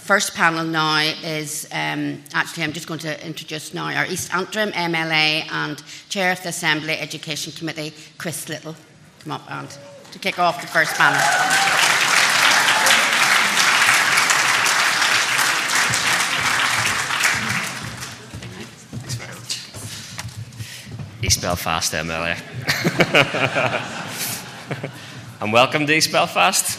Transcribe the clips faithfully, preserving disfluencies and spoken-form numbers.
first panel now is, um, actually I'm just going to introduce now our East Antrim M L A and Chair of the Assembly Education Committee, Chris Little. Come up and to kick off the first panel. Thanks very much. East Belfast M L A. And welcome to East Belfast.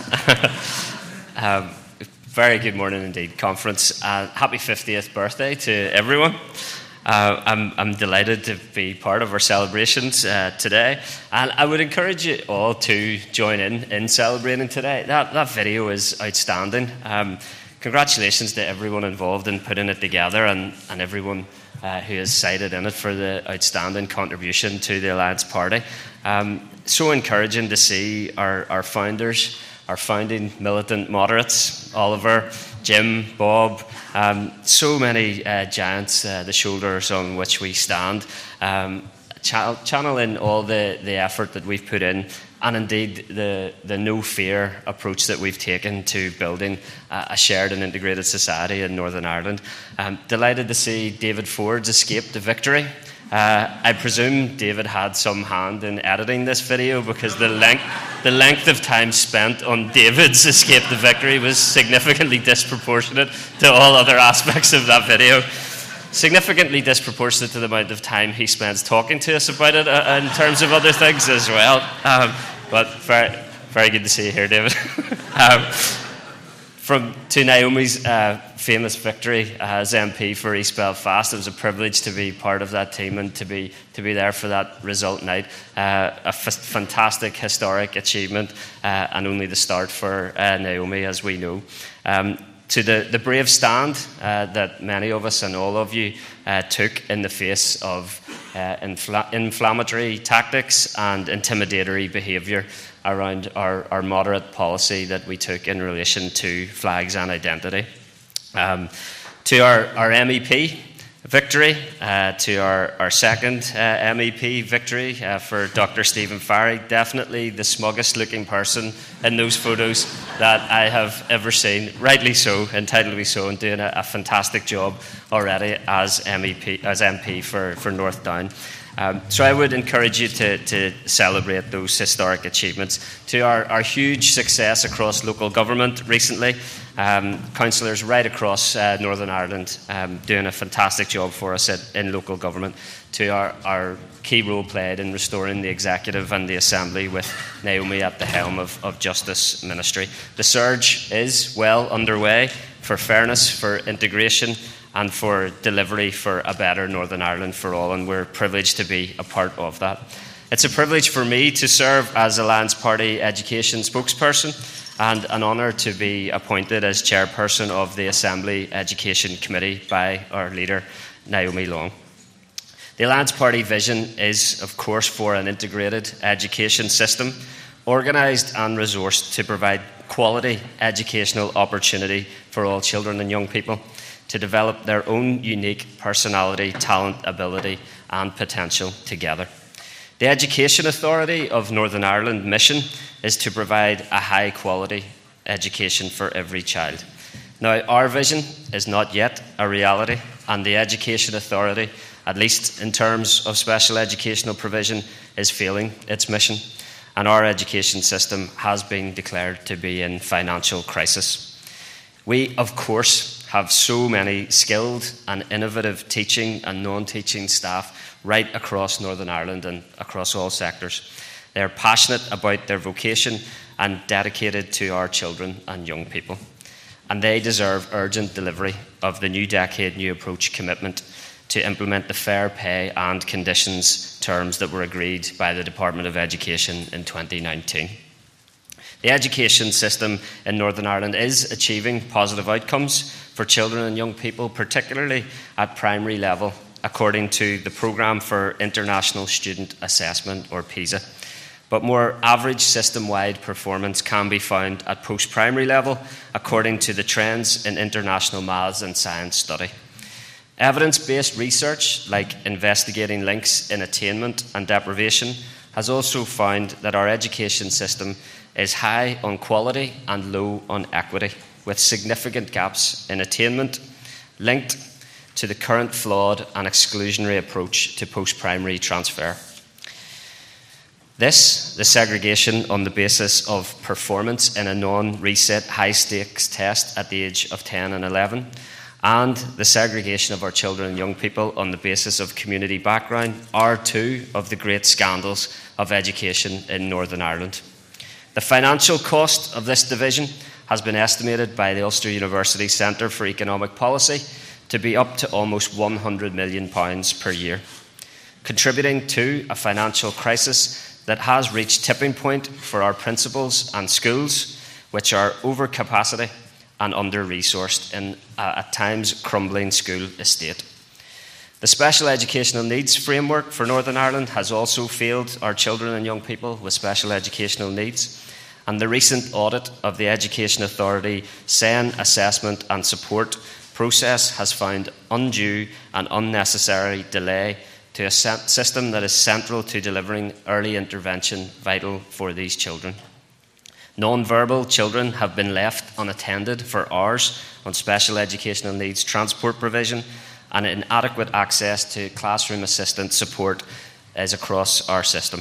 um, very good morning indeed, conference. Uh, happy fiftieth birthday to everyone. Uh, I'm, I'm delighted to be part of our celebrations uh, today, and I would encourage you all to join in in celebrating today. That, that video is outstanding. Um, congratulations to everyone involved in putting it together, and, and everyone uh, who has cited in it for the outstanding contribution to the Alliance Party. Um, so encouraging to see our, our founders, our founding militant moderates, Oliver, Jim, Bob, um, so many uh, giants, uh, the shoulders on which we stand, um, ch- channeling all the, the effort that we've put in, and indeed the, the no fear approach that we've taken to building uh, a shared and integrated society in Northern Ireland. Um, delighted to see David Ford's escape to victory. Uh, I presume David had some hand in editing this video, because the length, the length of time spent on David's escape to victory was significantly disproportionate to all other aspects of that video. Significantly disproportionate to the amount of time he spends talking to us about it uh, in terms of other things as well. Um, but very, very good to see you here, David. um, From to Naomi's uh, famous victory as M P for East Belfast, it was a privilege to be part of that team and to be to be there for that result night. Uh, a f- fantastic, historic achievement, uh, and only the start for uh, Naomi, as we know. Um, to the, the brave stand uh, that many of us and all of you uh, took in the face of uh, infl- inflammatory tactics and intimidatory behaviour around our, our moderate policy that we took in relation to flags and identity. Um, to our, our M E P victory, uh, to our, our second uh, M E P victory uh, for Doctor Stephen Farry, definitely the smuggest looking person in those photos that I have ever seen, rightly so, entitledly so, and doing a, a fantastic job already as M E P, as M P for, for North Down. Um, so I would encourage you to, to celebrate those historic achievements. To our, our huge success across local government recently, um, councillors right across uh, Northern Ireland um, doing a fantastic job for us at, in local government. To our, our key role played in restoring the executive and the assembly with Naomi at the helm of, of Justice Ministry. The surge is well underway for fairness, for integration, and for delivery for a better Northern Ireland for all, and we're privileged to be a part of that. It's a privilege for me to serve as Alliance Party Education spokesperson, and an honour to be appointed as chairperson of the Assembly Education Committee by our leader, Naomi Long. The Alliance Party vision is, of course, for an integrated education system, organised and resourced to provide quality educational opportunity for all children and young people, to develop their own unique personality, talent, ability and potential together. The Education Authority of Northern Ireland mission is to provide a high quality education for every child. Now, our vision is not yet a reality, and the Education Authority, at least in terms of special educational provision, is failing its mission, and our education system has been declared to be in financial crisis. We, of course, have so many skilled and innovative teaching and non-teaching staff right across Northern Ireland and across all sectors. They're passionate about their vocation and dedicated to our children and young people. And they deserve urgent delivery of the New Decade, New Approach commitment to implement the fair pay and conditions terms that were agreed by the Department of Education in twenty nineteen. The education system in Northern Ireland is achieving positive outcomes for children and young people, particularly at primary level, according to the Programme for International Student Assessment, or PISA. But more average system-wide performance can be found at post-primary level, according to the Trends in International Maths and Science study. Evidence-based research, like investigating links in attainment and deprivation, has also found that our education system is high on quality and low on equity. with significant gaps in attainment linked to the current flawed and exclusionary approach to post-primary transfer. This, the segregation on the basis of performance in a non-reset high-stakes test at the age of ten and eleven, and the segregation of our children and young people on the basis of community background are two of the great scandals of education in Northern Ireland. The financial cost of this division has been estimated by the Ulster University Centre for Economic Policy to be up to almost one hundred million pounds per year, contributing to a financial crisis that has reached tipping point for our principals and schools, which are over capacity and under-resourced in a at times crumbling school estate. The Special Educational Needs Framework for Northern Ireland has also failed our children and young people with special educational needs, and the recent audit of the Education Authority S E N assessment and support process has found undue and unnecessary delay to a system that is central to delivering early intervention vital for these children. Non-verbal children have been left unattended for hours on special educational needs transport provision, and inadequate access to classroom assistant support is across our system.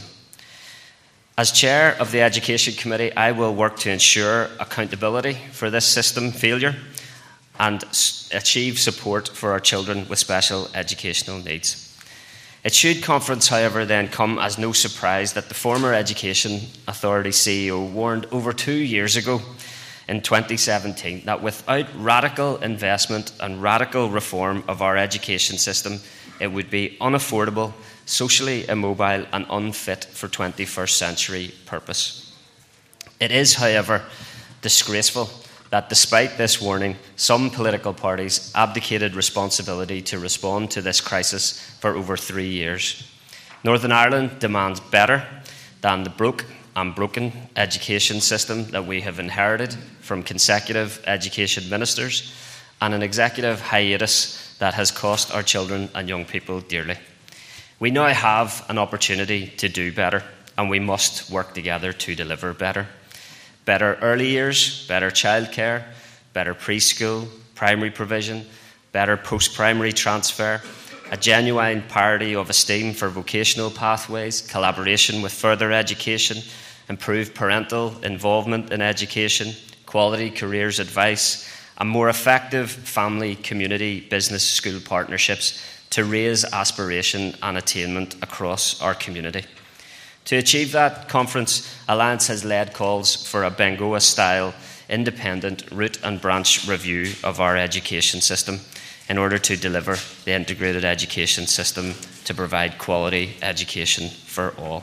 As Chair of the Education Committee, I will work to ensure accountability for this system failure and achieve support for our children with special educational needs. It should conference, however, then come as no surprise that the former Education Authority C E O warned over two years ago in twenty seventeen that without radical investment and radical reform of our education system, it would be unaffordable, socially immobile and unfit for twenty-first century purpose. It is, however, disgraceful that despite this warning, some political parties abdicated responsibility to respond to this crisis for over three years. Northern Ireland demands better than the broke and broken education system that we have inherited from consecutive education ministers and an executive hiatus that has cost our children and young people dearly. We now have an opportunity to do better, and we must work together to deliver better. Better early years, better childcare, better preschool, primary provision, better post-primary transfer, a genuine parity of esteem for vocational pathways, collaboration with further education, improved parental involvement in education, quality careers advice, and more effective family, community, business, school partnerships to raise aspiration and attainment across our community. To achieve that, Conference Alliance has led calls for a Bengoa-style, independent root and branch review of our education system in order to deliver the integrated education system to provide quality education for all.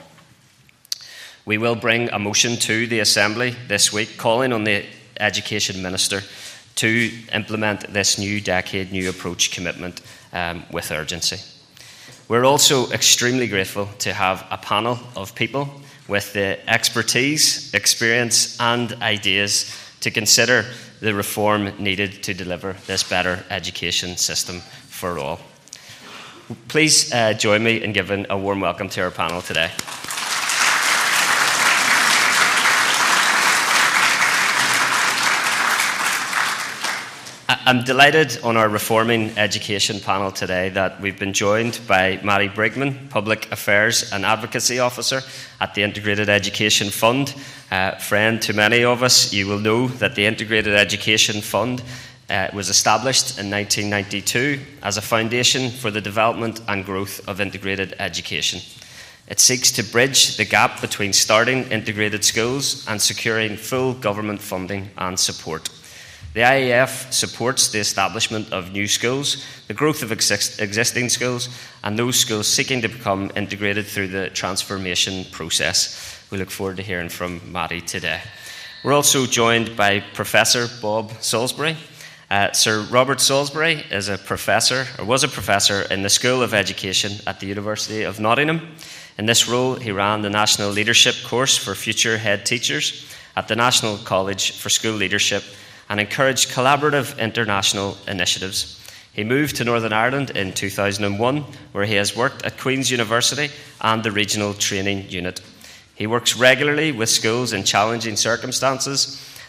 We will bring a motion to the Assembly this week calling on the Education Minister to implement this new decade, new approach commitment um, with urgency. We're also extremely grateful to have a panel of people with the expertise, experience and ideas to consider the reform needed to deliver this better education system for all. Please uh, join me in giving a warm welcome to our panel today. I'm delighted on our Reforming Education panel today that we've been joined by Mary Brigman, Public Affairs and Advocacy Officer at the Integrated Education Fund. Uh, friend to many of us, you will know that the Integrated Education Fund uh, was established in nineteen ninety-two as a foundation for the development and growth of integrated education. It seeks to bridge the gap between starting integrated schools and securing full government funding and support. The I E F supports the establishment of new schools, the growth of exist- existing schools, and those schools seeking to become integrated through the transformation process. We look forward to hearing from Maddie today. We're also joined by Professor Bob Salisbury. Uh, Sir Robert Salisbury is a professor, or was a professor, in the School of Education at the University of Nottingham. In this role, he ran the National Leadership course for future head teachers at the National College for School Leadership and encouraged collaborative international initiatives. He moved to Northern Ireland in two thousand one, where he has worked at Queen's University and the Regional Training Unit. He works regularly with schools in challenging circumstances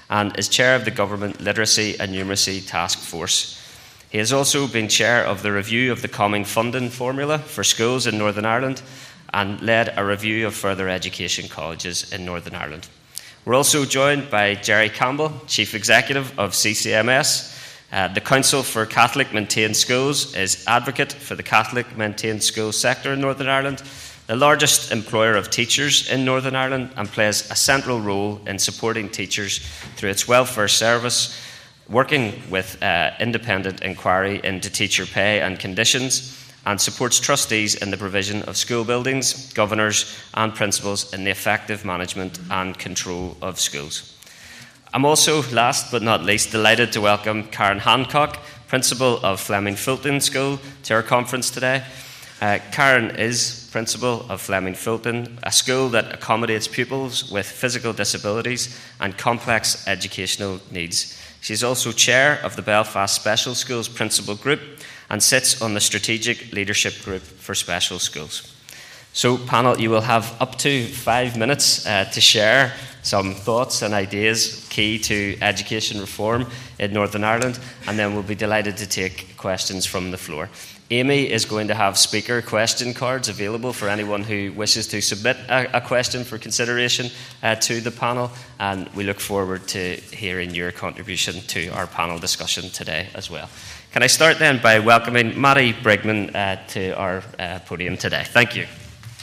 and is chair of the Government Literacy and Numeracy Task Force. He has also been chair of the review of the Common Funding Formula for schools in Northern Ireland and led a review of further education colleges in Northern Ireland. We're also joined by Jerry Campbell, Chief Executive of C C M S. Uh, the Council for Catholic Maintained Schools is advocate for the Catholic maintained schools sector in Northern Ireland, the largest employer of teachers in Northern Ireland, and plays a central role in supporting teachers through its welfare service, working with uh, independent inquiry into teacher pay and conditions, and supports trustees in the provision of school buildings, governors and principals in the effective management and control of schools. I'm also, last but not least, delighted to welcome Karen Hancock, Principal of Fleming Fulton School, to our conference today. Uh, Karen is Principal of Fleming Fulton, a school that accommodates pupils with physical disabilities and complex educational needs. She's also Chair of the Belfast Special Schools Principal Group and sits on the Strategic Leadership Group for Special Schools. So, panel, you will have up to five minutes uh, to share some thoughts and ideas key to education reform in Northern Ireland, and then we'll be delighted to take questions from the floor. Amy is going to have speaker question cards available for anyone who wishes to submit a, a question for consideration uh, to the panel, and we look forward to hearing your contribution to our panel discussion today as well. Can I start then by welcoming Matty Brigman uh, to our uh, podium today? Thank you.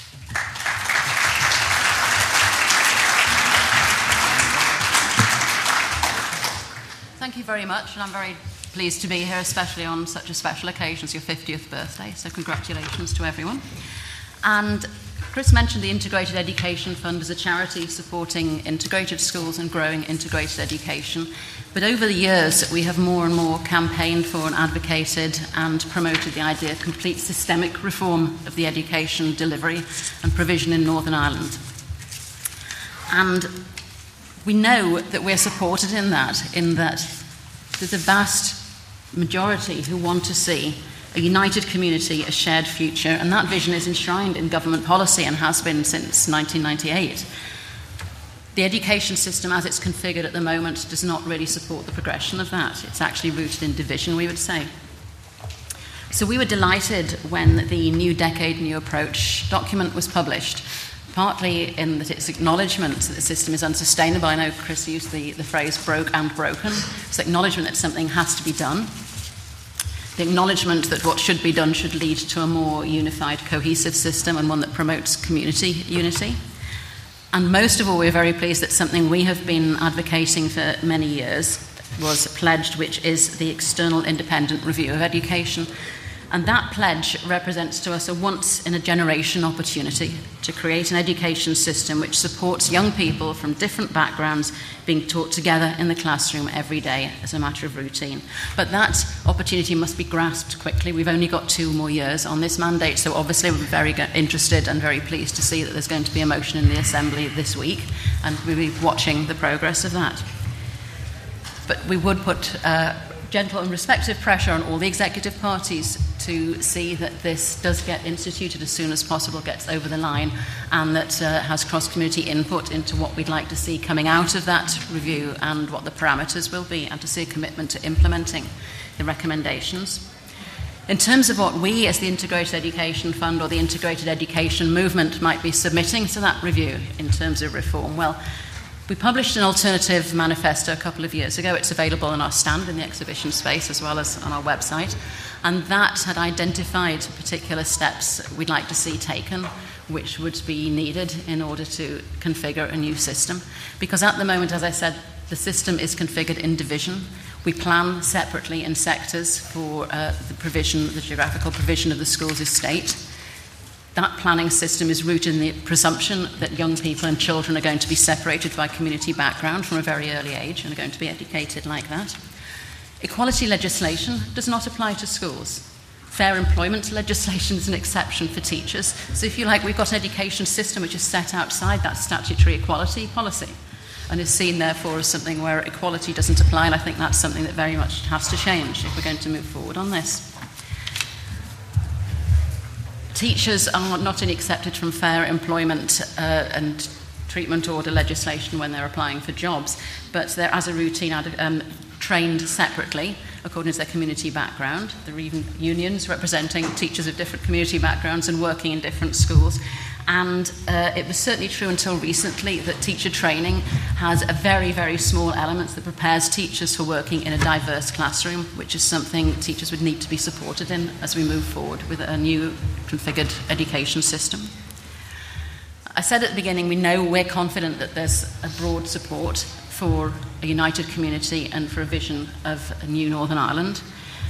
Thank you very much, and I'm very pleased to be here, especially on such a special occasion as your fiftieth birthday, so congratulations to everyone. And Chris mentioned the Integrated Education Fund as a charity supporting integrated schools and growing integrated education. But over the years, we have more and more campaigned for and advocated and promoted the idea of complete systemic reform of the education delivery and provision in Northern Ireland. And we know that we're supported in that, in that there's a vast majority who want to see a united community, a shared future, and that vision is enshrined in government policy and has been since nineteen ninety-eight. The education system as it's configured at the moment does not really support the progression of that. It's actually rooted in division, we would say. So we were delighted when the New Decade, New Approach document was published, partly in that its acknowledgement that the system is unsustainable. I know Chris used the, the phrase broke and broken. It's acknowledgement that something has to be done. The acknowledgement that what should be done should lead to a more unified, cohesive system and one that promotes community unity. And most of all, we're very pleased that something we have been advocating for many years was pledged, which is the external independent review of education. And that pledge represents to us a once-in-a-generation opportunity to create an education system which supports young people from different backgrounds being taught together in the classroom every day as a matter of routine. But that opportunity must be grasped quickly. We've only got two more years on this mandate, so obviously we're very interested and very pleased to see that there's going to be a motion in the Assembly this week, and we'll be watching the progress of that. But we would put uh, gentle and respectful pressure on all the executive parties to see that this does get instituted as soon as possible, gets over the line, and that uh, has cross-community input into what we'd like to see coming out of that review and what the parameters will be, and to see a commitment to implementing the recommendations. In terms of what we as the Integrated Education Fund or the Integrated Education Movement might be submitting to that review in terms of reform, well, we published an alternative manifesto a couple of years ago. It's available on our stand in the exhibition space as well as on our website. And that had identified particular steps we'd like to see taken, which would be needed in order to configure a new system. Because at the moment, as I said, the system is configured in division. We plan separately in sectors for uh, the provision, the geographical provision of the school's estate. That planning system is rooted in the presumption that young people and children are going to be separated by community background from a very early age and are going to be educated like that. Equality legislation does not apply to schools. Fair employment legislation is an exception for teachers. So if you like, we've got an education system which is set outside that statutory equality policy and is seen therefore as something where equality doesn't apply, and I think that's something that very much has to change if we're going to move forward on this. Teachers are not only accepted from fair employment uh, and treatment order legislation when they're applying for jobs, but they're, as a routine, um, trained separately according to their community background. There are even unions representing teachers of different community backgrounds and working in different schools. And uh, it was certainly true until recently that teacher training has a very, very small element that prepares teachers for working in a diverse classroom, which is something teachers would need to be supported in as we move forward with a new configured education system. I said at the beginning, we know we're confident that there's a broad support for a united community and for a vision of a new Northern Ireland.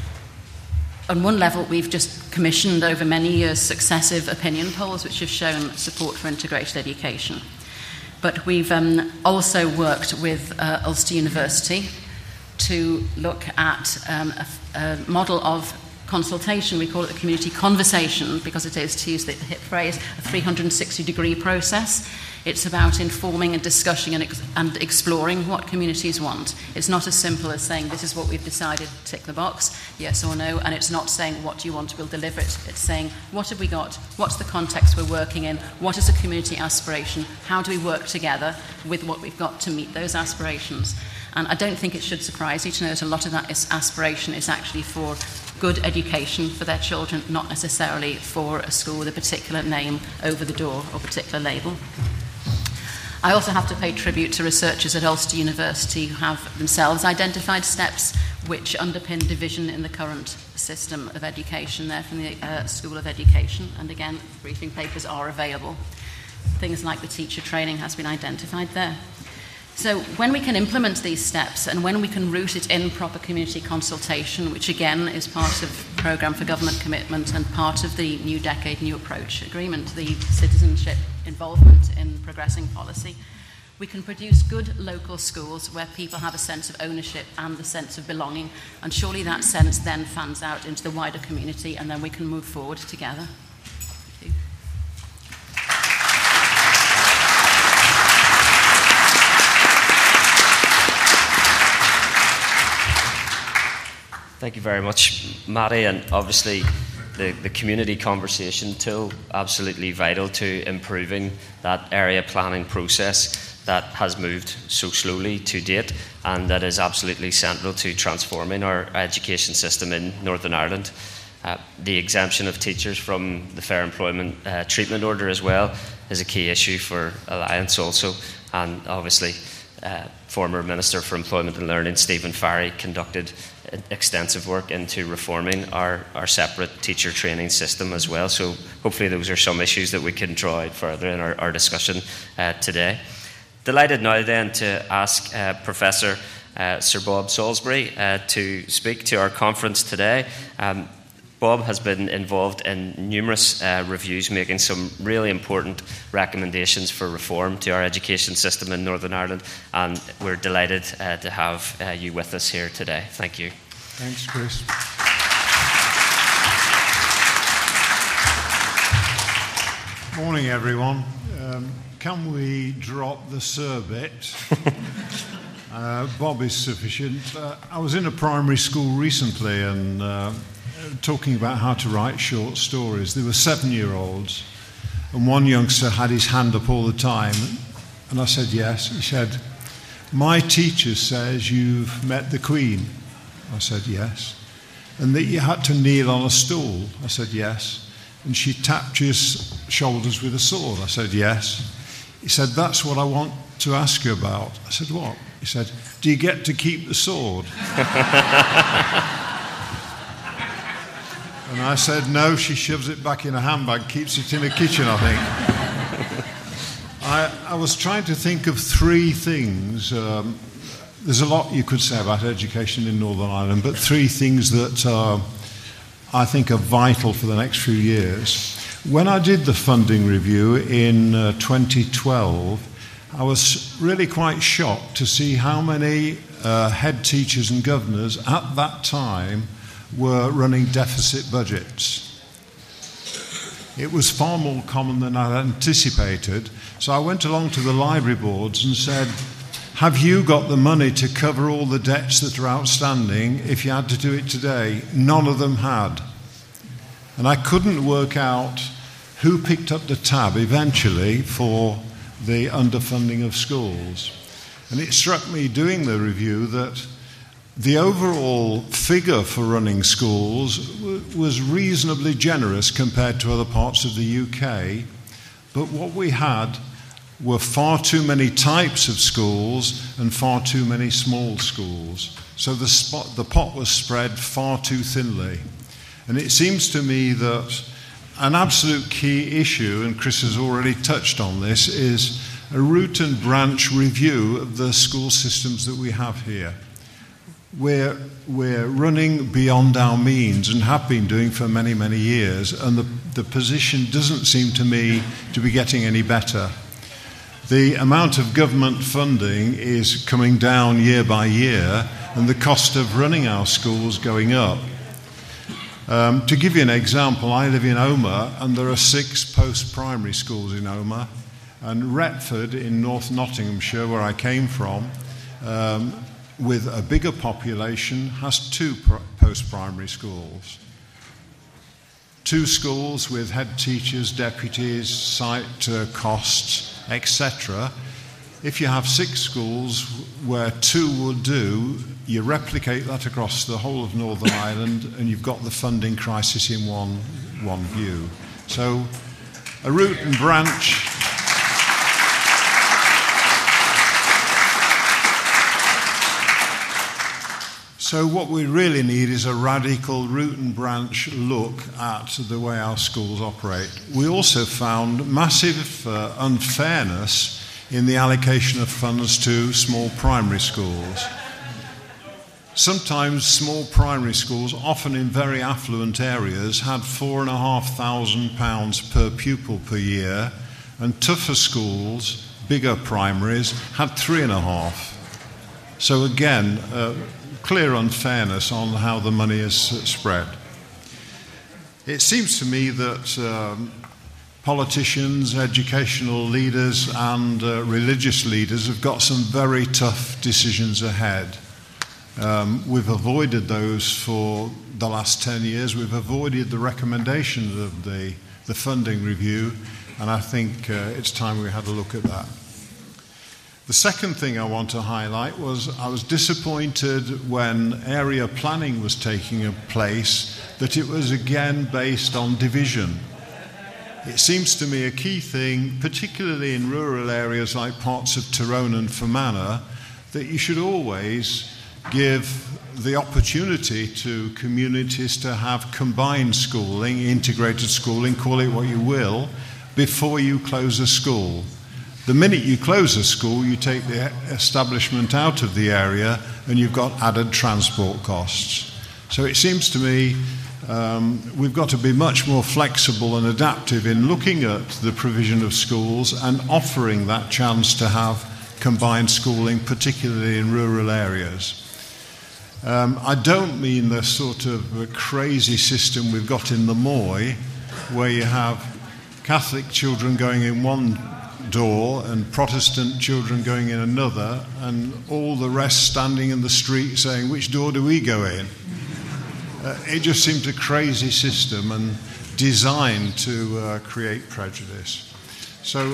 On one level, we've just commissioned over many years successive opinion polls which have shown support for integrated education. But we've um, also worked with uh, Ulster University to look at um, a, a model of consultation. We call it the community conversation because it is, to use the hip phrase, a three hundred sixty degree process. It's about informing and discussing and, ex- and exploring what communities want. It's not as simple as saying, this is what we've decided, tick the box, yes or no, and it's not saying, what do you want, we'll deliver it. It's saying, what have we got, what's the context we're working in, what is a community aspiration, how do we work together with what we've got to meet those aspirations. And I don't think it should surprise you to know that a lot of that is aspiration is actually for good education for their children, not necessarily for a school with a particular name over the door or particular label. I also have to pay tribute to researchers at Ulster University who have themselves identified steps which underpin division in the current system of education. They're from the uh, School of Education, and again, briefing papers are available. Things like the teacher training has been identified there. So when we can implement these steps and when we can root it in proper community consultation, which again is part of the Programme for Government Commitment and part of the New Decade, New Approach Agreement, the citizenship involvement in progressing policy, we can produce good local schools where people have a sense of ownership and the sense of belonging, and surely that sense then fans out into the wider community, and then we can move forward together. Thank you. Thank you very much, Matty, and obviously the, the community conversation tool, absolutely vital to improving that area planning process that has moved so slowly to date and that is absolutely central to transforming our education system in Northern Ireland. Uh, the exemption of teachers from the Fair Employment uh, Treatment Order as well is a key issue for Alliance also, and obviously uh, former Minister for Employment and Learning Stephen Farry conducted extensive work into reforming our, our separate teacher training system as well. So hopefully those are some issues that we can draw out further in our, our discussion uh, today. Delighted now then to ask uh, Professor uh, Sir Bob Salisbury uh, to speak to our conference today. Um, Bob has been involved in numerous uh, reviews, making some really important recommendations for reform to our education system in Northern Ireland, and we're delighted uh, to have uh, you with us here today. Thank you. Thanks, Chris. Morning, everyone. Um, can we drop the Sir bit? uh, Bob is sufficient. Uh, I was in a primary school recently and uh, talking about how to write short stories. There were seven-year-olds, and one youngster had his hand up all the time, and I said yes. He said, "My teacher says you've met the Queen." I said yes. "And that you had to kneel on a stool." I said yes. "And she tapped your shoulders with a sword." I said yes. He said, "That's what I want to ask you about." I said, "What?" He said, "Do you get to keep the sword?" And I said, "No, she shoves it back in a handbag, keeps it in the kitchen, I think." I, I was trying to think of three things. Um, there's a lot you could say about education in Northern Ireland, but three things that uh, I think are vital for the next few years. When I did the funding review in uh, twenty twelve, I was really quite shocked to see how many uh, head teachers and governors at that time were running deficit budgets. It was far more common than I'd anticipated. So I went along to the library boards and said, "Have you got the money to cover all the debts that are outstanding if you had to do it today?" None of them had. And I couldn't work out who picked up the tab eventually for the underfunding of schools. And it struck me doing the review that the overall figure for running schools w- was reasonably generous compared to other parts of the U K, but what we had were far too many types of schools and far too many small schools. So the, spot, the pot was spread far too thinly. And it seems to me that an absolute key issue, and Chris has already touched on this, is a root and branch review of the school systems that we have here. We're, we're running beyond our means and have been doing for many, many years, and the, the position doesn't seem to me to be getting any better. The amount of government funding is coming down year by year, and the cost of running our schools going up. Um, to give you an example, I live in Omagh, and there are six post-primary schools in Omagh, and Retford in North Nottinghamshire, where I came from, um, with a bigger population, has two pro- post-primary schools. Two schools with head teachers, deputies, site uh, costs, et cetera. If you have six schools where two will do, you replicate that across the whole of Northern Ireland, and you've got the funding crisis in one, one view. So a root and branch. So what we really need is a radical root and branch look at the way our schools operate. We also found massive uh, unfairness in the allocation of funds to small primary schools. Sometimes small primary schools, often in very affluent areas, had four and a half thousand pounds per pupil per year, and tougher schools, bigger primaries, had three and a half. So again, uh, clear unfairness on how the money is spread. It seems to me that um, politicians, educational leaders, and uh, religious leaders have got some very tough decisions ahead. Um, we've avoided those for the last ten years. We've avoided the recommendations of the, the funding review, and I think uh, it's time we had a look at that. The second thing I want to highlight was I was disappointed when area planning was taking place that it was again based on division. It seems to me a key thing, particularly in rural areas like parts of Tyrone and Fermanagh, that you should always give the opportunity to communities to have combined schooling, integrated schooling, call it what you will, before you close a school. The minute you close a school, you take the establishment out of the area and you've got added transport costs. So it seems to me um, we've got to be much more flexible and adaptive in looking at the provision of schools and offering that chance to have combined schooling, particularly in rural areas. Um, I don't mean the sort of crazy system we've got in the Moy, where you have Catholic children going in one door and Protestant children going in another, and all the rest standing in the street saying, which door do we go in? Uh, it just seemed a crazy system and designed to uh, create prejudice. So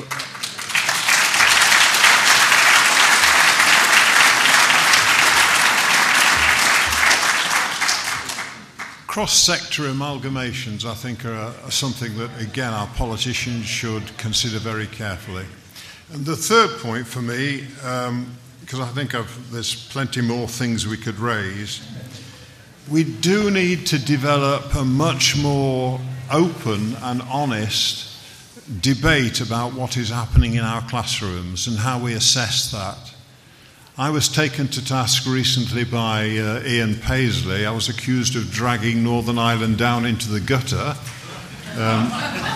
cross-sector amalgamations, I think, are, are something that, again, our politicians should consider very carefully. And the third point for me, um, because I think I've, there's plenty more things we could raise, we do need to develop a much more open and honest debate about what is happening in our classrooms and how we assess that. I was taken to task recently by uh, Ian Paisley. I was accused of dragging Northern Ireland down into the gutter. Um,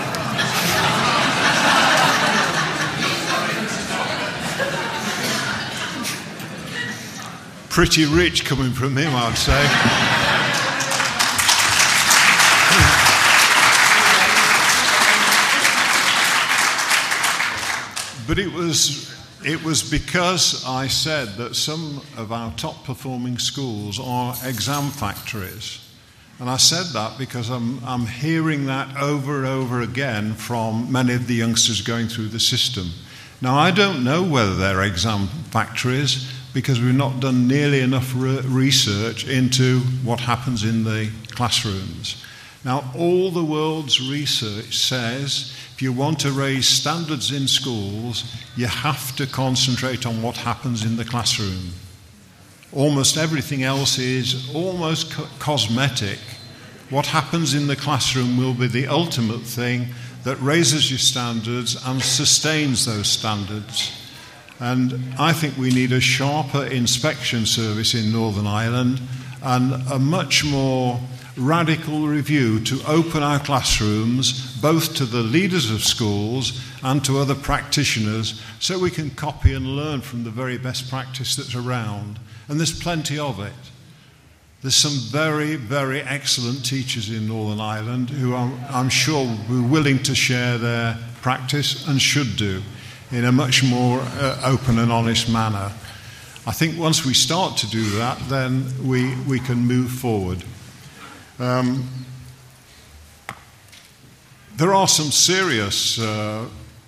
pretty rich coming from him, I'd say. But it was... It was because I said that some of our top performing schools are exam factories. And I said that because I'm, I'm hearing that over and over again from many of the youngsters going through the system. Now, I don't know whether they're exam factories because we've not done nearly enough re- research into what happens in the classrooms. Now, all the world's research says if you want to raise standards in schools, you have to concentrate on what happens in the classroom. Almost everything else is almost co- cosmetic. What happens in the classroom will be the ultimate thing that raises your standards and sustains those standards. And I think we need a sharper inspection service in Northern Ireland and a much more radical review to open our classrooms both to the leaders of schools and to other practitioners so we can copy and learn from the very best practice that's around. And there's plenty of it. There's some very, very excellent teachers in Northern Ireland who I'm, I'm sure will be willing to share their practice and should do in a much more uh, open and honest manner. I think once we start to do that, then we, we can move forward. Um, there are some serious uh,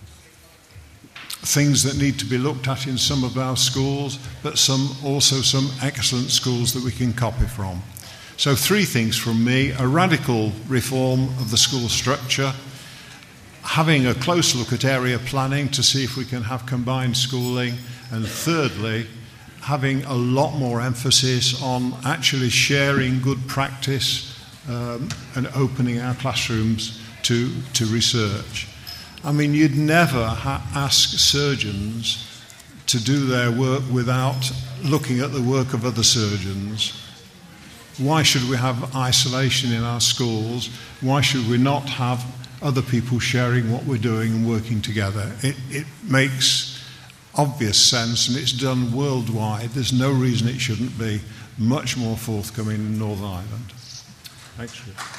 things that need to be looked at in some of our schools, but some also some excellent schools that we can copy from. So three things from me: a radical reform of the school structure, having a close look at area planning to see if we can have combined schooling, and thirdly, having a lot more emphasis on actually sharing good practice um, and opening our classrooms to, to research. I mean, you'd never ha- ask surgeons to do their work without looking at the work of other surgeons. Why should we have isolation in our schools? Why should we not have other people sharing what we're doing and working together? It, it makes obvious sense, and it's done worldwide. There's no reason it shouldn't be much more forthcoming in Northern Ireland. Thanks.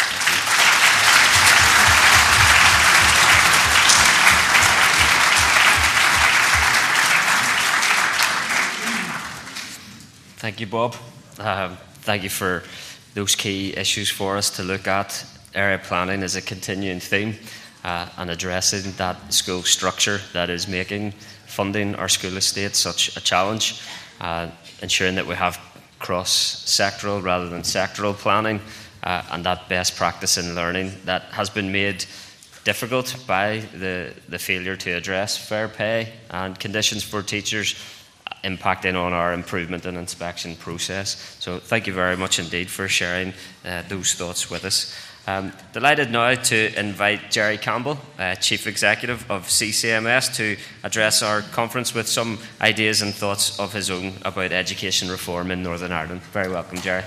Thank you, Bob. Um, thank you for those key issues for us to look at. Area planning is a continuing theme uh, and addressing that school structure that is making funding our school estate such a challenge, uh, ensuring that we have cross-sectoral rather than sectoral planning, uh, and that best practice in learning that has been made difficult by the, the failure to address fair pay and conditions for teachers, impacting on our improvement and inspection process. So thank you very much indeed for sharing uh, those thoughts with us. Um, delighted now to invite Gerry Campbell, uh, Chief Executive of C C M S, to address our conference with some ideas and thoughts of his own about education reform in Northern Ireland. Very welcome, Gerry.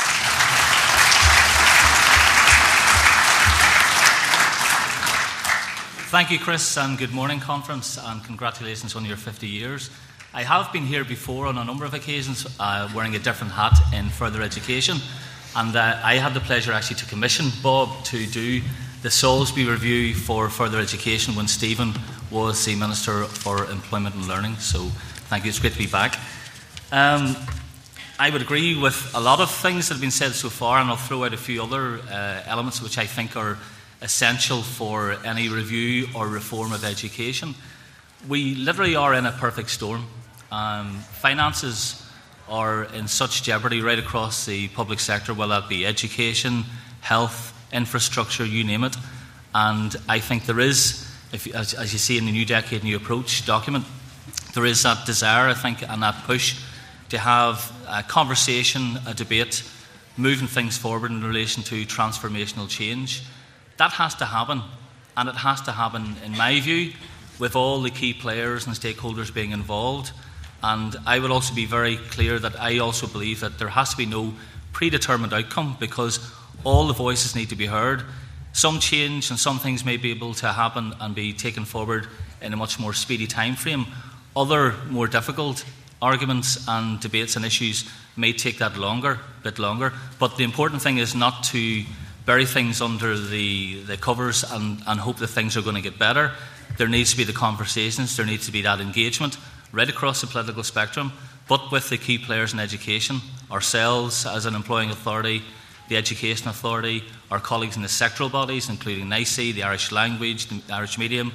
Thank you, Chris, and good morning, conference, and congratulations on your fifty years. I have been here before on a number of occasions uh, wearing a different hat in further education, and uh, I had the pleasure actually to commission Bob to do the Salisbury Review for further education when Stephen was the Minister for Employment and Learning, so thank you, it's great to be back. Um, I would agree with a lot of things that have been said so far, and I'll throw out a few other uh, elements which I think are essential for any review or reform of education. We literally are in a perfect storm. Um, finances are in such jeopardy right across the public sector, whether that be education, health, infrastructure, you name it. And I think there is, if, as, as you see in the New Decade New Approach document, there is that desire, I think, and that push to have a conversation, a debate, moving things forward in relation to transformational change. That has to happen, and it has to happen, in my view, with all the key players and stakeholders being involved. And I would also be very clear that I also believe that there has to be no predetermined outcome, because all the voices need to be heard. Some change and some things may be able to happen and be taken forward in a much more speedy time frame. Other more difficult arguments and debates and issues may take that longer, a bit longer. But the important thing is not to bury things under the, the covers and, and hope that things are going to get better. There needs to be the conversations, there needs to be that engagement right across the political spectrum, but with the key players in education, ourselves as an employing authority, the Education Authority, our colleagues in the sectoral bodies, including N I C E, the Irish Language, the Irish Medium,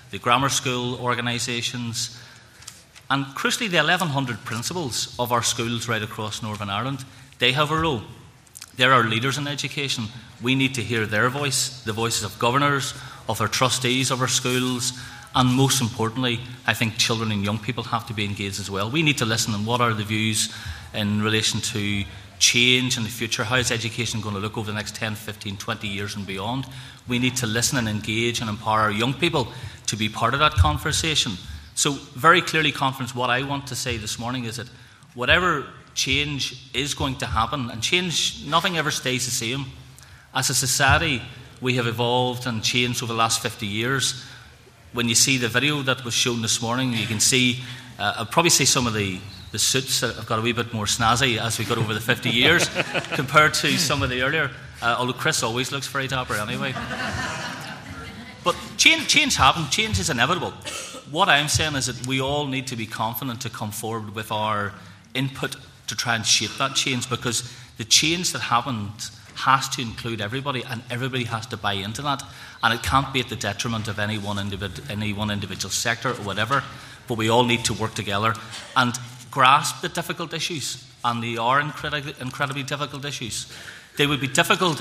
the grammar school organisations, and crucially the eleven hundred principals of our schools right across Northern Ireland. They have a role. They're our leaders in education. We need to hear their voice, the voices of governors, of our trustees of our schools, and most importantly, I think children and young people have to be engaged as well. We need to listen on what are the views in relation to change in the future. How is education going to look over the next ten, fifteen, twenty years and beyond? We need to listen and engage and empower our young people to be part of that conversation. So very clearly, conference, what I want to say this morning is that whatever change is going to happen, and change, nothing ever stays the same. As a society, we have evolved and changed over the last fifty years. When you see the video that was shown this morning, you can see, uh, I'll probably say some of the, the suits that have got a wee bit more snazzy as we got over the fifty years compared to some of the earlier, uh, although Chris always looks very dapper anyway. But change, change happens, change is inevitable. What I'm saying is that we all need to be confident to come forward with our input to try and shape that change, because the change that happens has to include everybody, and everybody has to buy into that, and it can't be at the detriment of any one, individ- any one individual sector or whatever, but we all need to work together and grasp the difficult issues, and they are incredibly, incredibly difficult issues. They would be difficult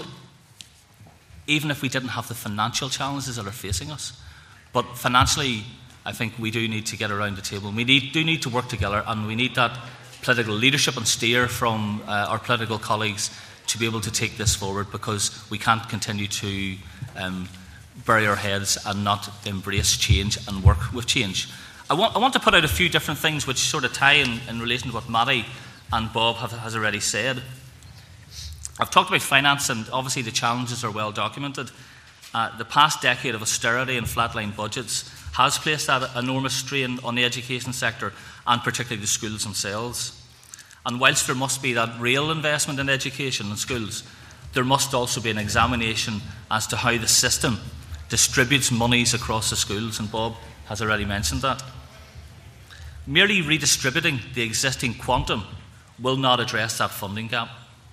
even if we didn't have the financial challenges that are facing us, but financially I think we do need to get around the table. We need, do need to work together, and we need that political leadership and steer from uh, our political colleagues to be able to take this forward, because we can't continue to um, bury our heads and not embrace change and work with change. I want, I want to put out a few different things which sort of tie in in relation to what Matty and Bob have, has already said. I've talked about finance, and obviously the challenges are well documented. Uh, the past decade of austerity and flatline budgets has placed that enormous strain on the education sector, and particularly the schools themselves. And whilst there must be that real investment in education and schools, there must also be an examination as to how the system distributes monies across the schools, and Bob has already mentioned that. Merely redistributing the existing quantum will not address that funding gap.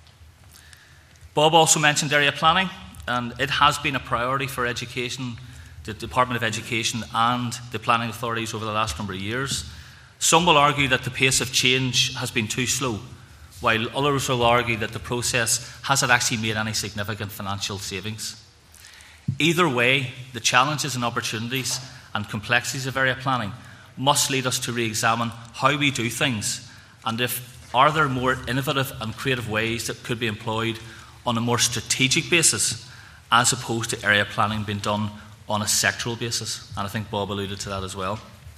Bob also mentioned area planning, and it has been a priority for education, the Department of Education and the planning authorities over the last number of years. Some will argue that the pace of change has been too slow, while others will argue that the process hasn't actually made any significant financial savings. Either way, the challenges and opportunities and complexities of area planning must lead us to re-examine how we do things, and if are there more innovative and creative ways that could be employed on a more strategic basis, as opposed to area planning being done on a sectoral basis. And I think Bob alluded to that as well.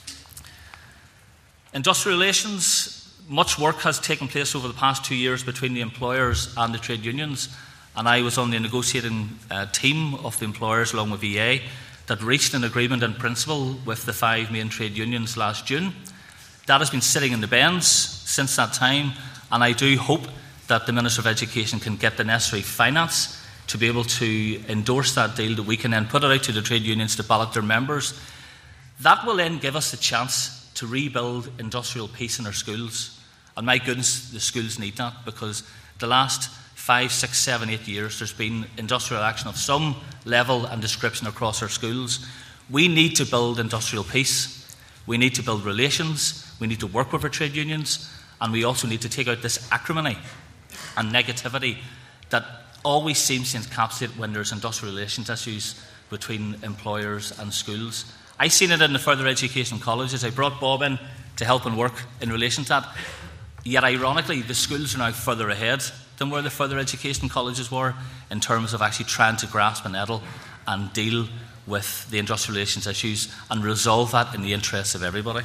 Industrial relations, much work has taken place over the past two years between the employers and the trade unions, and I was on the negotiating uh, team of the employers along with V A that reached an agreement in principle with the five main trade unions last June. That has been sitting in the bends since that time, and I do hope that the Minister of Education can get the necessary finance to be able to endorse that deal, that we can then put it out to the trade unions to ballot their members. That will then give us the chance to rebuild industrial peace in our schools. And my goodness, the schools need that, because the last five, six, seven, eight years there's been industrial action of some level and description across our schools. We need to build industrial peace. We need to build relations. We need to work with our trade unions. And we also need to take out this acrimony and negativity that always seems to encapsulate when there's industrial relations issues between employers and schools. I've seen it in the further education colleges. I brought Bob in to help and work in relation to that. Yet ironically, the schools are now further ahead than where the further education colleges were in terms of actually trying to grasp and nettle and deal with the industrial relations issues and resolve that in the interests of everybody.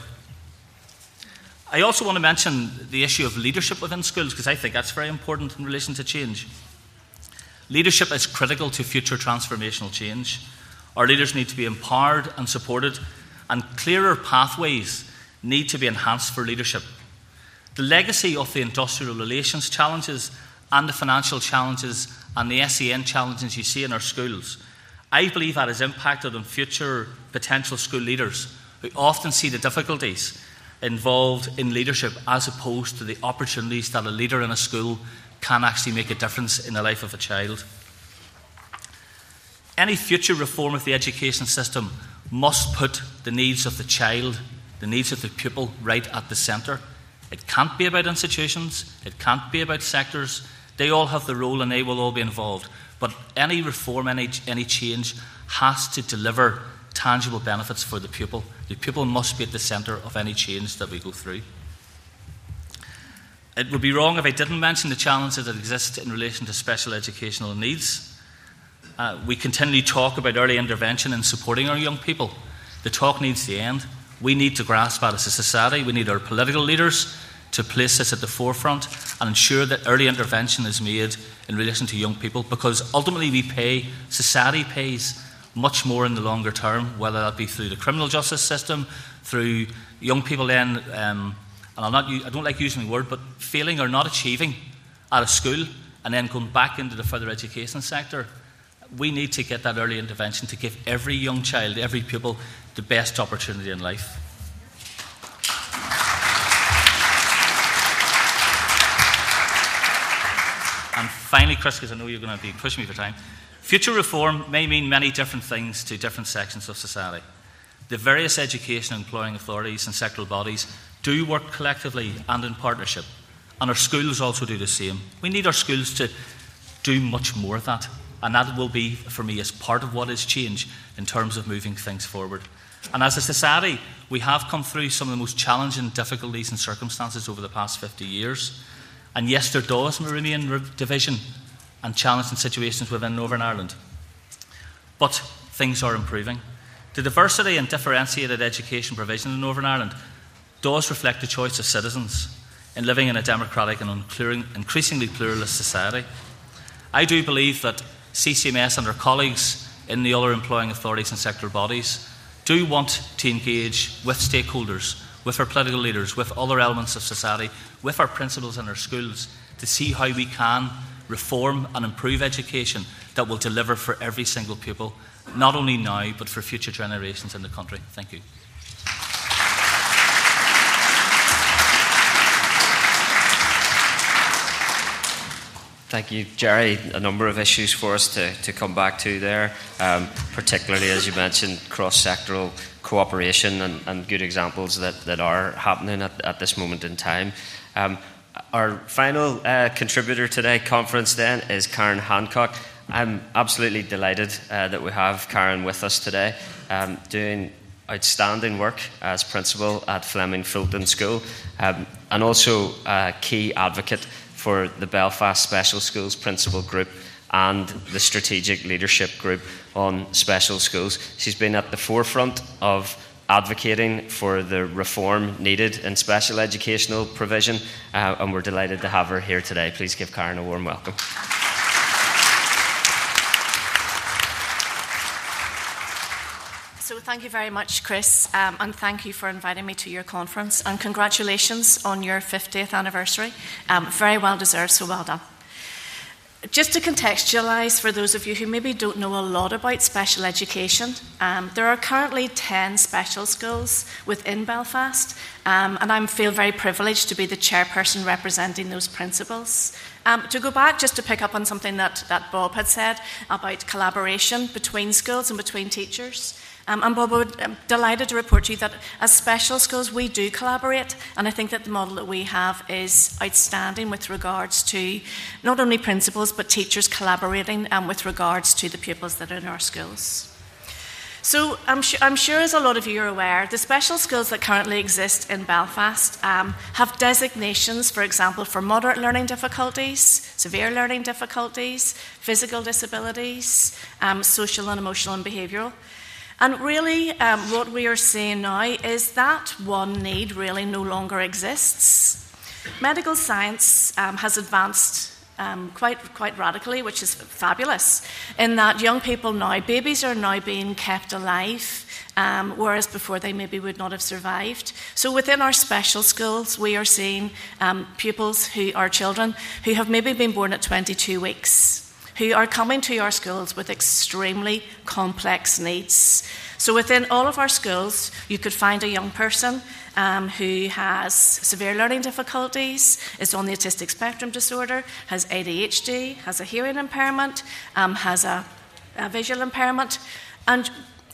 I also want to mention the issue of leadership within schools, because I think that's very important in relation to change. Leadership is critical to future transformational change. Our leaders need to be empowered and supported, and clearer pathways need to be enhanced for leadership. The legacy of the industrial relations challenges and the financial challenges and the S E N challenges you see in our schools, I believe that has impacted on future potential school leaders who often see the difficulties involved in leadership as opposed to the opportunities that a leader in a school can actually make a difference in the life of a child. Any future reform of the education system must put the needs of the child, the needs of the pupil, right at the centre. It can't be about institutions, it can't be about sectors. They all have the role and they will all be involved. But any reform, any, any change has to deliver tangible benefits for the pupil. The pupil must be at the centre of any change that we go through. It would be wrong if I didn't mention the challenges that exist in relation to special educational needs. Uh, we continually talk about early intervention and supporting our young people. The talk needs to end. We need to grasp that as a society. We need our political leaders to place this at the forefront and ensure that early intervention is made in relation to young people, because ultimately we pay, society pays much more in the longer term, whether that be through the criminal justice system, through young people then, um, and I'm not, I don't like using the word, but failing or not achieving at a school and then going back into the further education sector. We need to get that early intervention to give every young child, every pupil, the best opportunity in life. And finally, Chris, because I know you're going to be pushing me for time, future reform may mean many different things to different sections of society. The various education and employing authorities and sectoral bodies do work collectively and in partnership, and our schools also do the same. We need our schools to do much more of that. And that will be, for me, as part of what is change in terms of moving things forward. And as a society, we have come through some of the most challenging difficulties and circumstances over the past fifty years. And yes, there does remain division and challenging situations within Northern Ireland. But things are improving. The diversity and differentiated education provision in Northern Ireland does reflect the choice of citizens in living in a democratic and increasingly pluralist society. I do believe that C C M S and our colleagues in the other employing authorities and sectoral bodies do want to engage with stakeholders, with our political leaders, with other elements of society, with our principals and our schools, to see how we can reform and improve education that will deliver for every single pupil, not only now but for future generations in the country. Thank you. Thank you, Jerry. A number of issues for us to, to come back to there, um, particularly, as you mentioned, cross-sectoral cooperation and, and good examples that, that are happening at, at this moment in time. Um, our final uh, contributor today, conference then, is Karen Hancock. I'm absolutely delighted uh, that we have Karen with us today, um, doing outstanding work as principal at Fleming Fulton School, um, and also a key advocate for the Belfast Special Schools Principal Group and the Strategic Leadership Group on Special Schools. She's been at the forefront of advocating for the reform needed in special educational provision, uh, and we're delighted to have her here today. Please give Karen a warm welcome. So thank you very much, Chris, um, and thank you for inviting me to your conference, and congratulations on your fiftieth anniversary. Um, very well deserved, so well done. Just to contextualise for those of you who maybe don't know a lot about special education, um, there are currently ten special schools within Belfast, um, and I feel very privileged to be the chairperson representing those principals. Um, to go back, just to pick up on something that, that Bob had said about collaboration between schools and between teachers. Um, and Bob, I'm delighted to report to you that as special schools we do collaborate, and I think that the model that we have is outstanding with regards to not only principals but teachers collaborating um, with regards to the pupils that are in our schools. So I'm, su- I'm sure, as a lot of you are aware, the special schools that currently exist in Belfast um, have designations, for example, for moderate learning difficulties, severe learning difficulties, physical disabilities, um, social and emotional and behavioural. And really, um, what we are seeing now is that one need really no longer exists. Medical science um, has advanced um, quite, quite radically, which is fabulous, in that young people now, babies are now being kept alive, um, whereas before they maybe would not have survived. So within our special schools, we are seeing um, pupils who are children who have maybe been born at twenty-two weeks. Who are coming to our schools with extremely complex needs. So within all of our schools, you could find a young person um, who has severe learning difficulties, is on the autistic spectrum disorder, has A D H D, has a hearing impairment, um, has a, a visual impairment. And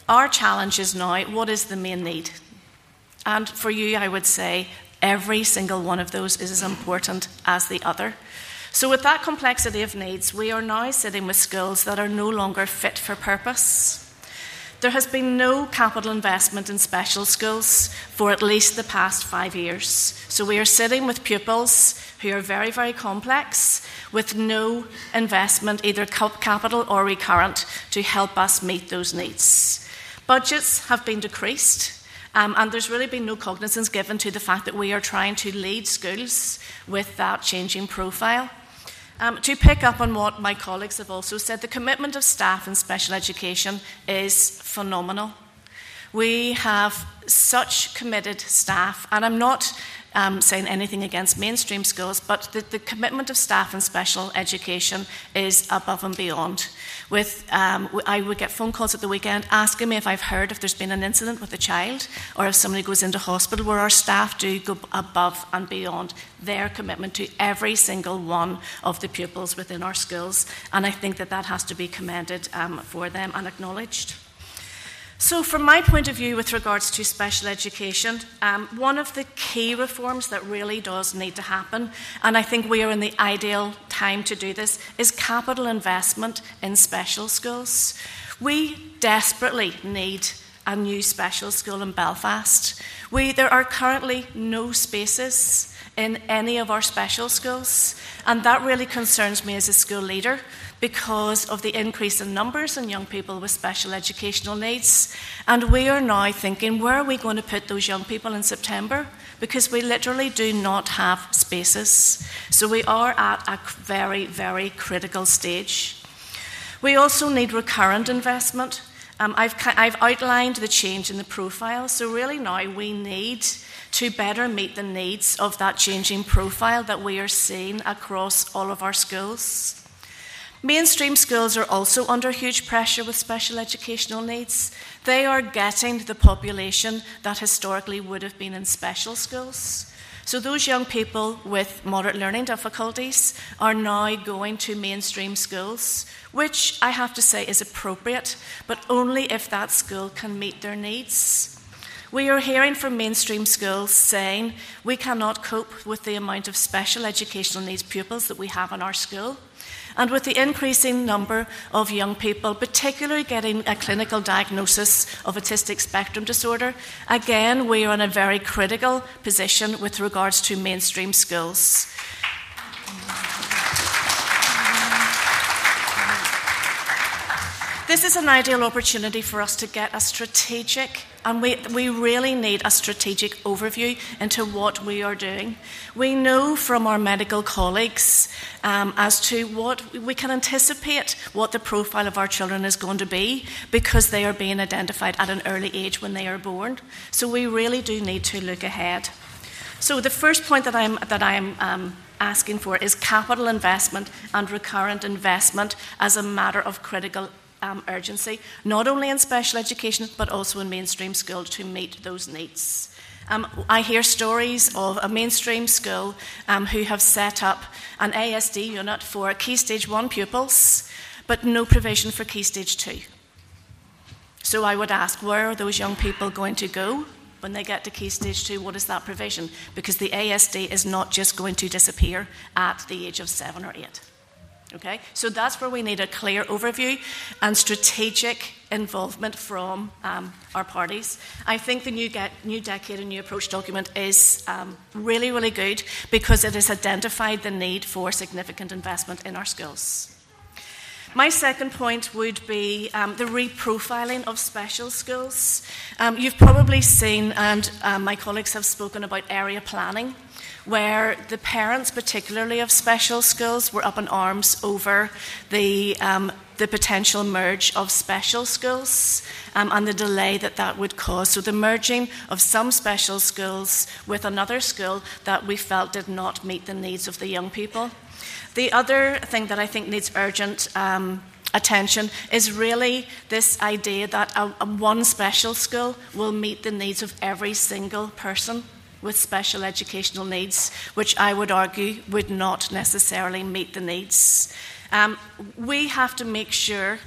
our challenge is now, what is the main need? And for you, I would say every single one of those is as important as the other. So with that complexity of needs, we are now sitting with schools that are no longer fit for purpose. There has been no capital investment in special schools for at least the past five years. So we are sitting with pupils who are very, very complex, with no investment, either capital or recurrent, to help us meet those needs. Budgets have been decreased, um, and there's really been no cognizance given to the fact that we are trying to lead schools with that changing profile. Um, to pick up on what my colleagues have also said, the commitment of staff in special education is phenomenal. We have such committed staff, and I'm not um, saying anything against mainstream schools, but the, the commitment of staff in special education is above and beyond. With, um, I would get phone calls at the weekend asking me if I've heard if there's been an incident with a child or if somebody goes into hospital, where our staff do go above and beyond their commitment to every single one of the pupils within our schools. And I think that that has to be commended um, for them and acknowledged. So from my point of view with regards to special education, um, one of the key reforms that really does need to happen, and I think we are in the ideal time to do this, is capital investment in special schools. We desperately need a new special school in Belfast. We, there are currently no spaces in any of our special schools, and that really concerns me as a school leader, because of the increase in numbers in young people with special educational needs. And we are now thinking, where are we going to put those young people in September? Because we literally do not have spaces. So we are at a very, very critical stage. We also need recurrent investment. Um, I've, I've outlined the change in the profile. So really now we need to better meet the needs of that changing profile that we are seeing across all of our schools. Mainstream schools are also under huge pressure with special educational needs. They are getting the population that historically would have been in special schools. So those young people with moderate learning difficulties are now going to mainstream schools, which I have to say is appropriate, but only if that school can meet their needs. We are hearing from mainstream schools saying we cannot cope with the amount of special educational needs pupils that we have in our school. And with the increasing number of young people, particularly getting a clinical diagnosis of autistic spectrum disorder, again, we are in a very critical position with regards to mainstream schools. This is an ideal opportunity for us to get a strategic, and we, we really need a strategic overview into what we are doing. We know from our medical colleagues um, as to what we can anticipate what the profile of our children is going to be, because they are being identified at an early age when they are born. So we really do need to look ahead. So the first point that I'm, that I'm um, asking for is capital investment and recurrent investment as a matter of critical Um, urgency, not only in special education but also in mainstream schools to meet those needs. Um, I hear stories of a mainstream school um, who have set up an A S D unit for Key Stage one pupils, but no provision for Key Stage two. So I would ask, where are those young people going to go when they get to Key Stage two? What is that provision? Because the A S D is not just going to disappear at the age of seven or eight. Okay, so that's where we need a clear overview and strategic involvement from um, our parties. I think the new, get, new Decade and New Approach document is um, really, really good, because it has identified the need for significant investment in our schools. My second point would be um, the reprofiling of special schools. Um, you've probably seen, and um, my colleagues have spoken about area planning, where the parents, particularly of special schools, were up in arms over the, um, the potential merge of special schools um, and the delay that that would cause. So the merging of some special schools with another school that we felt did not meet the needs of the young people. The other thing that I think needs urgent um, attention is really this idea that a, a one special school will meet the needs of every single person with special educational needs, which I would argue would not necessarily meet the needs. Um, we have to make sure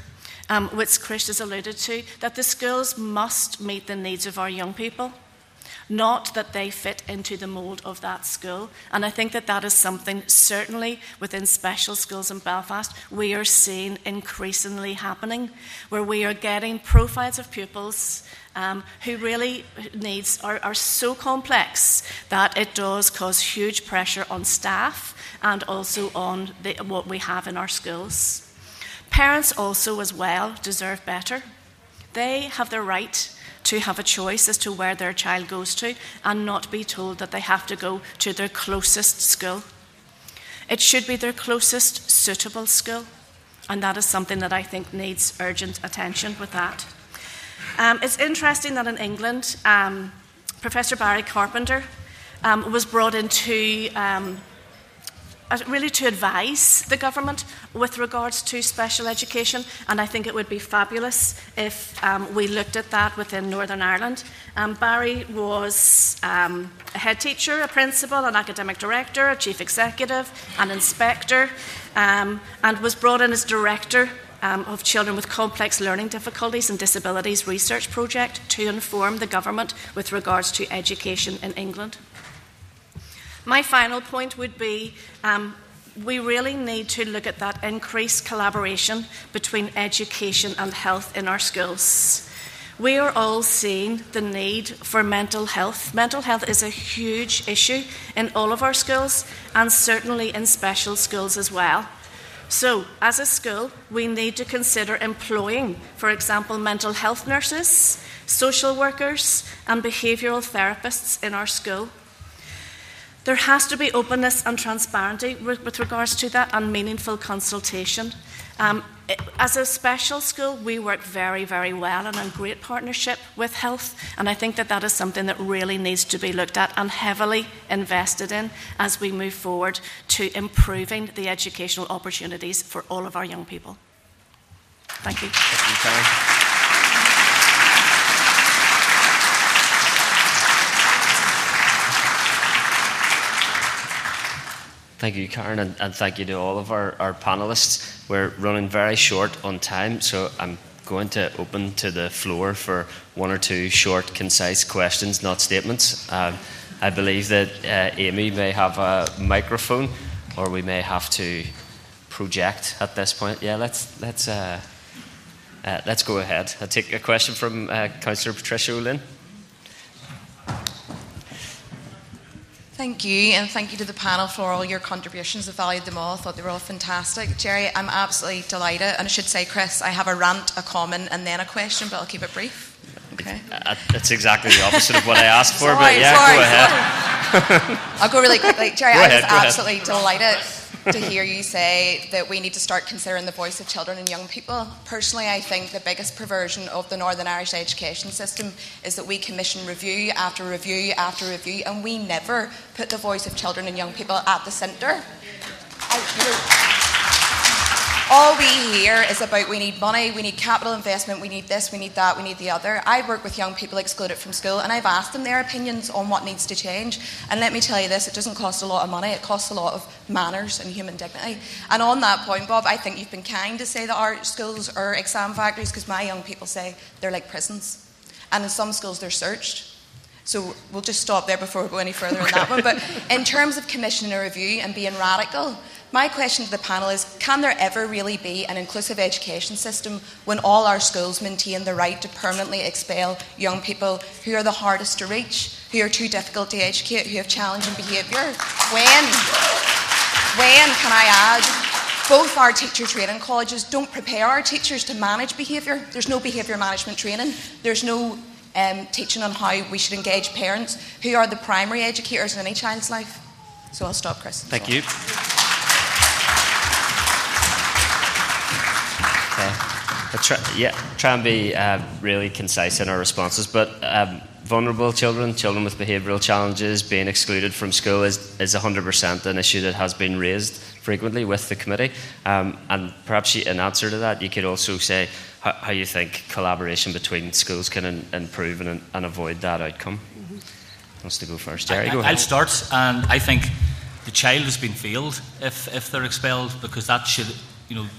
um, which Chris has alluded to, that the schools must meet the needs of our young people, not that they fit into the mould of that school. And I think that that is something, certainly within special schools in Belfast, we are seeing increasingly happening, where we are getting profiles of pupils um, who really needs are, are so complex that it does cause huge pressure on staff and also on the, what we have in our schools. Parents also as well deserve better. They have the right to have a choice as to where their child goes to and not be told that they have to go to their closest school. It should be their closest suitable school, and that is something that I think needs urgent attention with that. Um, it's interesting that in England, um, Professor Barry Carpenter um, was brought into um, really to advise the government with regards to special education, and I think it would be fabulous if um, we looked at that within Northern Ireland. Um, Barry was um, a head teacher, a principal, an academic director, a chief executive, an inspector, um, and was brought in as director um, of Children with Complex Learning Difficulties and Disabilities Research Project to inform the government with regards to education in England. My final point would be um, we really need to look at that increased collaboration between education and health in our schools. We are all seeing the need for mental health. Mental health is a huge issue in all of our schools and certainly in special schools as well. So, as a school, we need to consider employing, for example, mental health nurses, social workers, and behavioural therapists in our school. There has to be openness and transparency with, with regards to that and meaningful consultation. Um, it, as a special school, we work very, very well and in great partnership with health, and I think that that is something that really needs to be looked at and heavily invested in as we move forward to improving the educational opportunities for all of our young people. Thank you. Thank you, Karen. Thank you, Karen, and, and thank you to all of our, our panellists. We're running very short on time, so I'm going to open to the floor for one or two short, concise questions, not statements. Um, I believe that uh, Amy may have a microphone, or we may have to project at this point. Yeah, let's let's uh, uh, let's go ahead. I'll take a question from uh, Councillor Patricia O'Lynn. Thank you, and thank you to the panel for all your contributions. I valued them all. I thought they were all fantastic. Jerry, I'm absolutely delighted. And I should say, Chris, I have a rant, a comment, and then a question, but I'll keep it brief. Okay. Uh, that's exactly the opposite of what I asked for, sorry, but yeah, sorry, go ahead. I'll go really quickly. Jerry, go I ahead, was absolutely delighted to hear you say that we need to start considering the voice of children and young people. Personally, I think the biggest perversion of the Northern Irish education system is that we commission review after review after review, and we never put the voice of children and young people at the centre. All we hear is about we need money, we need capital investment, we need this, we need that, we need the other. I work with young people excluded from school, and I've asked them their opinions on what needs to change. And let me tell you this, it doesn't cost a lot of money, it costs a lot of manners and human dignity. And on that point, Bob, I think you've been kind to say that our schools are exam factories, because my young people say they're like prisons. And in some schools they're searched. So we'll just stop there before we go any further on that one. But in terms of commissioning a review and being radical, my question to the panel is, can there ever really be an inclusive education system when all our schools maintain the right to permanently expel young people who are the hardest to reach, who are too difficult to educate, who have challenging behaviour? When, when, can I add, both our teacher training colleges don't prepare our teachers to manage behaviour. There's no behaviour management training. There's no um, teaching on how we should engage parents, who are the primary educators in any child's life. So I'll stop, Chris. Thank you. Uh, try, yeah, try and be uh, really concise in our responses, but um, vulnerable children, children with behavioural challenges, being excluded from school is, is one hundred percent an issue that has been raised frequently with the committee. Um, and perhaps in answer to that, you could also say how, how you think collaboration between schools can in, improve and, and avoid that outcome. Mm-hmm. Wants to go first? Jerry, I, go ahead. I'll start, and I think the child has been failed if, if they're expelled, because that should, you know,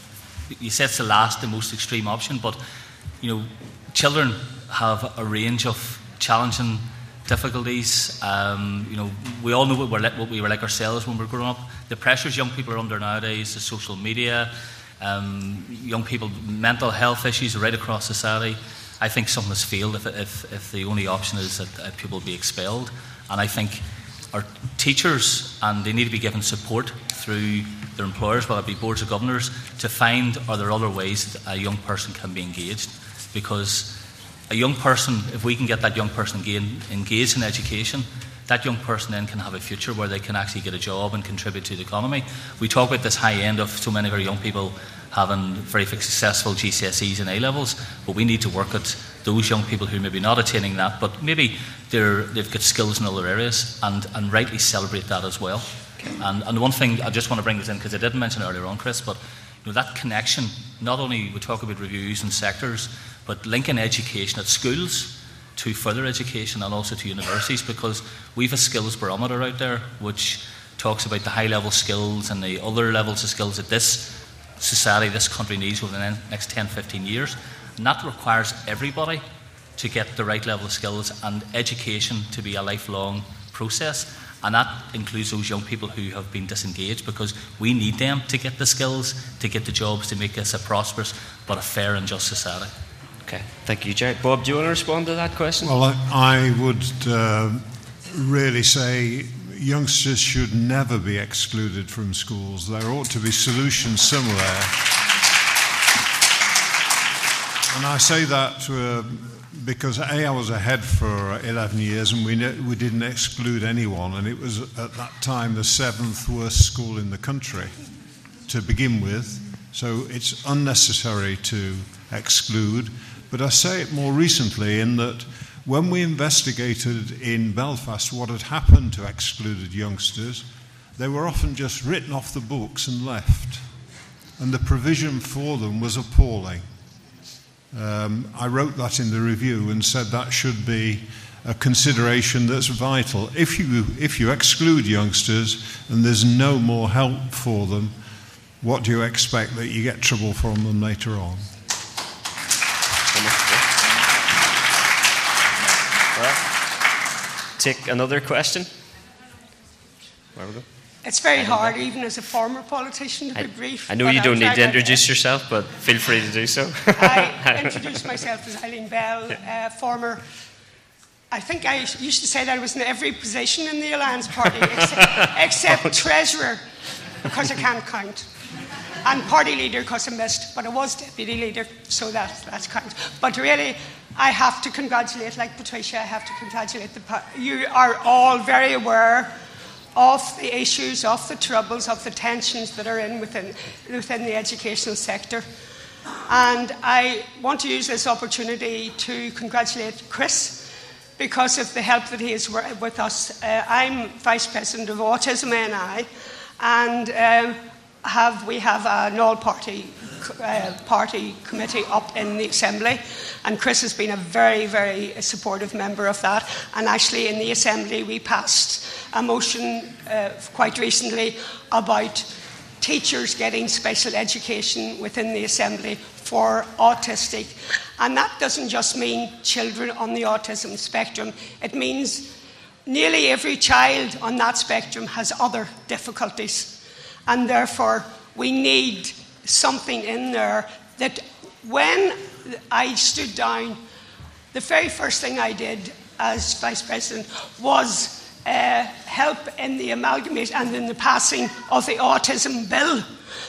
you say it's the last, the most extreme option, but you know, children have a range of challenging difficulties. Um, you know, we all know what, we're like, what we were like ourselves when we were growing up. The pressures young people are under nowadays, the social media, um, young people, mental health issues right across society. I think something has failed if, if, if the only option is that uh, people be expelled. And I think our teachers, and they need to be given support through their employers, whether it be boards of governors, to find are there other ways that a young person can be engaged. Because a young person, if we can get that young person engaged in education, that young person then can have a future where they can actually get a job and contribute to the economy. We talk about this high end of so many of our young people having very successful G C S Es and A-levels, but we need to work at those young people who may be not attaining that, but maybe they're, they've got skills in other areas, and, and rightly celebrate that as well. Okay. And, and one thing, I just want to bring this in, because I didn't mention it earlier on, Chris, but you know, that connection, not only we talk about reviews and sectors, but linking education at schools to further education and also to universities, because we have a skills barometer out there which talks about the high-level skills and the other levels of skills that this society, this country needs over the next ten, fifteen years. And that requires everybody to get the right level of skills, and education to be a lifelong process. And that includes those young people who have been disengaged, because we need them to get the skills, to get the jobs, to make us a prosperous but a fair and just society. Okay, thank you, Jerry. Bob, do you want to respond to that question? Well, I, I would uh, really say youngsters should never be excluded from schools. There ought to be solutions somewhere. And I say that uh, because, A, I was ahead for eleven years, and we, ne- we didn't exclude anyone, and it was at that time the seventh worst school in the country to begin with, so it's unnecessary to exclude. But I say it more recently in that when we investigated in Belfast what had happened to excluded youngsters, they were often just written off the books and left. And the provision for them was appalling. Um, I wrote that in the review and said that should be a consideration that's vital. If you, if you exclude youngsters and there's no more help for them, what do you expect? That you get trouble from them later on? Take another question. Where we go? It's very hard, even as a former politician, to be I, brief. I know you don't need to introduce yourself, but feel free to do so. I introduced myself as Eileen Bell, uh, former. I think I used to say that I was in every position in the Alliance Party, except, except treasurer, because I can't count, and party leader because I missed, but I was deputy leader, so that that's counts. But really, I have to congratulate, like Patricia, I have to congratulate the. You are all very aware of the issues, of the troubles, of the tensions that are in within within the educational sector, and I want to use this opportunity to congratulate Chris because of the help that he has with us. Uh, I'm Vice President of Autism N I, and um, have we have an all-party uh, party committee up in the Assembly, and Chris has been a very, very supportive member of that. And actually, in the Assembly, we passed a motion uh, quite recently about teachers getting special education within the Assembly for autistic. And that doesn't just mean children on the autism spectrum. It means nearly every child on that spectrum has other difficulties. And therefore, we need something in there that when I stood down, the very first thing I did as Vice President was uh, help in the amalgamation and in the passing of the Autism Bill,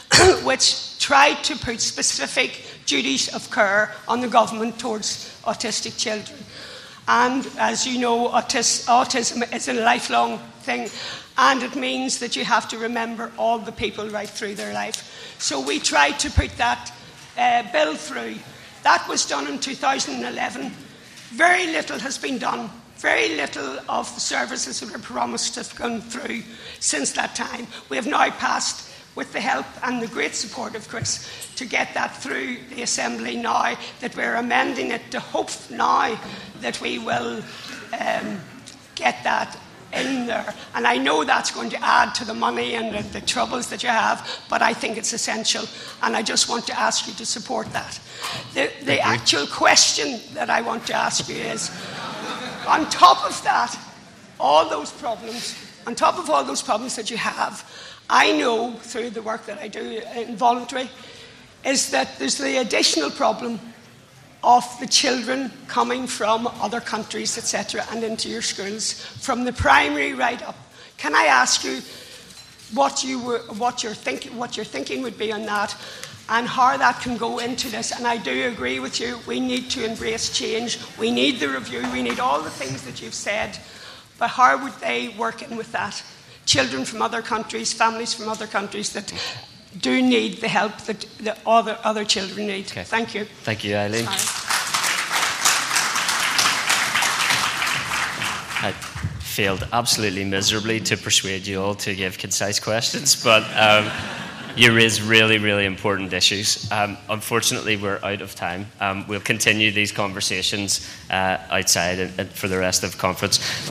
which tried to put specific duties of care on the government towards autistic children. And as you know, autis- autism is a lifelong thing, and it means that you have to remember all the people right through their life. So we tried to put that uh, bill through. That was done in two thousand eleven. Very little has been done. Very little of the services that were promised have gone through since that time. We have now passed, with the help and the great support of Chris, to get that through the Assembly now, that we're amending it to hope now that we will um, get that in there. And I know that's going to add to the money and the, the troubles that you have, but I think it's essential, and I just want to ask you to support that. The, the actual question that I want to ask you is, on top of that, all those problems, on top of all those problems that you have, I know through the work that I do in voluntary, is that there's the additional problem of the children coming from other countries, et cetera, and into your schools, from the primary right up. Can I ask you what, you were, what, you're think, what your thinking would be on that, and how that can go into this? And I do agree with you, we need to embrace change, we need the review, we need all the things that you've said, but how would they work in with that? Children from other countries, families from other countries that do need the help that the other, other children need. Okay. Thank you. Thank you, Eileen. Sorry. I failed absolutely miserably to persuade you all to give concise questions, but um, you raise really, really important issues. Um, unfortunately, we're out of time. Um, we'll continue these conversations uh, outside and, and for the rest of the conference.